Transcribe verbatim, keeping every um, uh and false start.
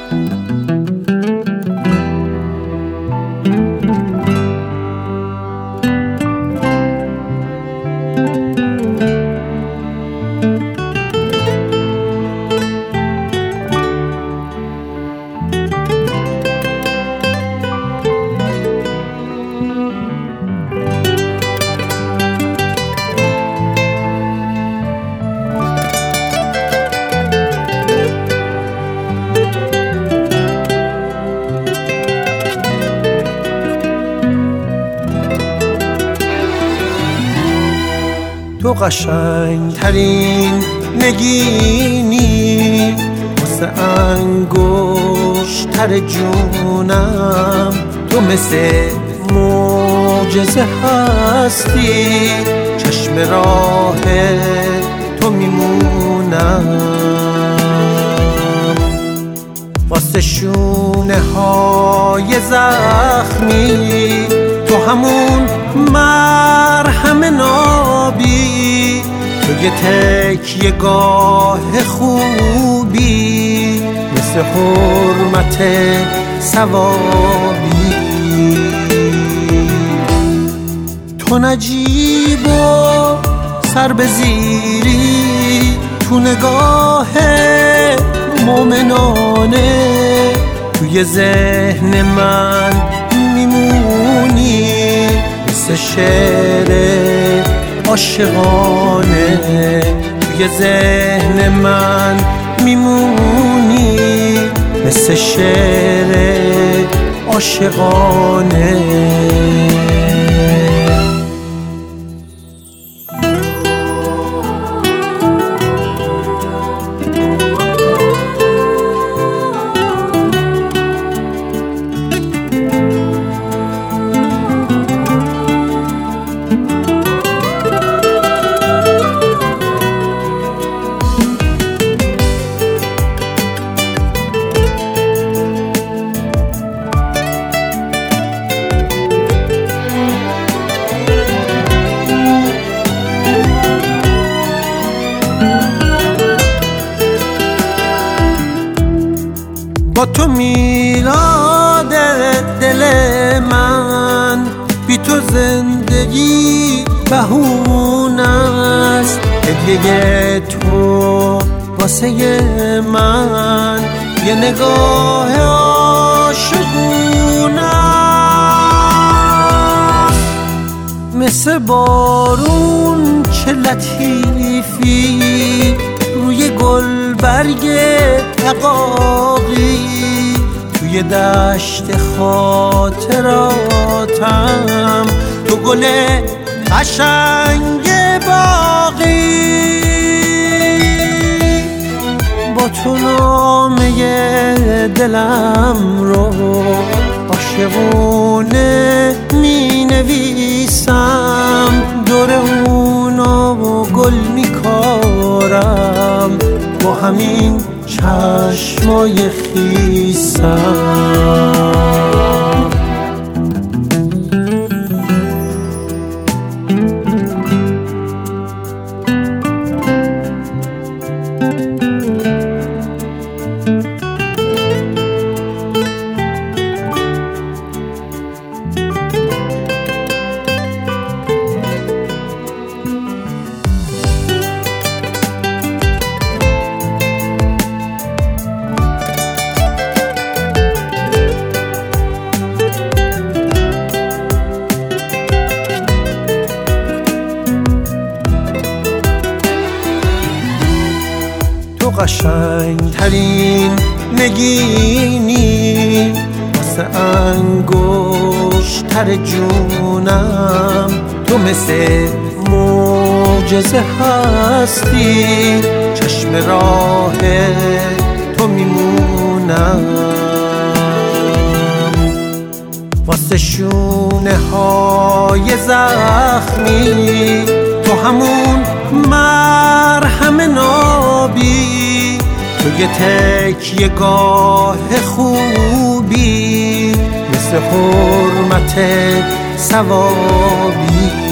تو قشنگ ترین نگینی واسه انگشتر جونم، تو مثل معجزه هستی، چشم راه تو میمونم، واسه شونه های زخمی تو همون مرهم نابی، تو یه تکیه گاه خوبی مثل حرمت ثوابی، تو نجیب و سر به زیری، تو نگاه مومنانه، توی ذهن من میمونی مثل شعر عاشقانه، توی ذهن من میمونی مثل شعر عاشقانه. با تو میلاد دل من، بی تو زندگی بهونه است، هدیه تو واسه من یه نگاه عاشقونه است، مثل بارون چه لطیفی روی گل برگ عقاقی، توی دشت خاطراتم تو گل قشنگ باقی، با تو نامه دلم رو عاشقونه می نویسم، دور اونا گل می کارم با همین چشمای خیسم. تو قشنگ ترین نگینی واسه انگشتر جونم، تو مثل معجزه هستی، چشم راه تو میمونم، واسه شونه های زخمی تو همون مرهم نابی، تو یه تکیه گاه خوبی مثل حرمت ثوابی.